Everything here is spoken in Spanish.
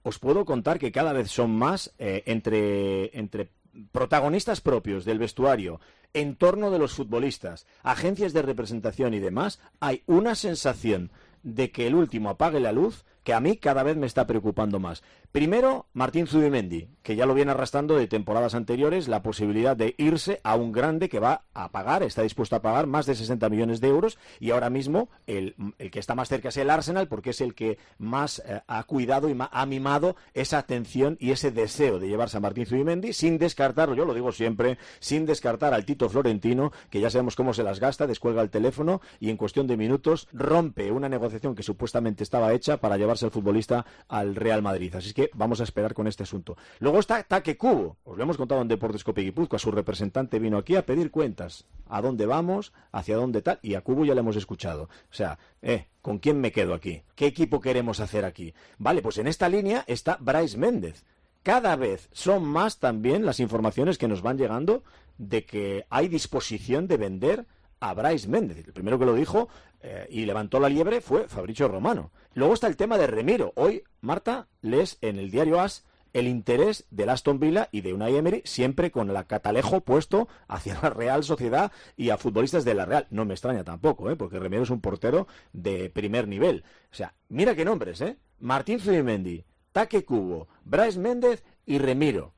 os puedo contar que cada vez son más entre protagonistas propios del vestuario, entorno de los futbolistas, agencias de representación y demás, hay una sensación de que el último apague la luz que a mí cada vez me está preocupando más. Primero, Martín Zubimendi, que ya lo viene arrastrando de temporadas anteriores, la posibilidad de irse a un grande que va a pagar, está dispuesto a pagar más de 60 millones de euros, y ahora mismo el que está más cerca es el Arsenal, porque es el que más ha cuidado y ha mimado esa atención y ese deseo de llevarse a Martín Zubimendi, sin descartarlo, yo lo digo siempre, sin descartar al Tito Florentino, que ya sabemos cómo se las gasta, descuelga el teléfono y en cuestión de minutos rompe una negociación que supuestamente estaba hecha para llevarse el futbolista al Real Madrid. Así que vamos a esperar con este asunto. Luego está Take Kubo, os lo hemos contado en Deportes Cope Guipúzcoa, su representante vino aquí a pedir cuentas, a dónde vamos, hacia dónde tal, y a Kubo ya le hemos escuchado. O sea, ¿con quién me quedo aquí? ¿Qué equipo queremos hacer aquí? Vale, pues en esta línea está Brais Méndez. Cada vez son más también las informaciones que nos van llegando de que hay disposición de vender a Brais Méndez. El primero que lo dijo y levantó la liebre fue Fabrizio Romano. Luego está el tema de Remiro. Hoy, Marta, lees en el diario AS el interés del Aston Villa y de Unai Emery, siempre con el catalejo puesto hacia la Real Sociedad y a futbolistas de la Real. No me extraña tampoco, porque Remiro es un portero de primer nivel. O sea, mira qué nombres, Martín Zubimendi, Take Kubo, Brais Méndez y Remiro.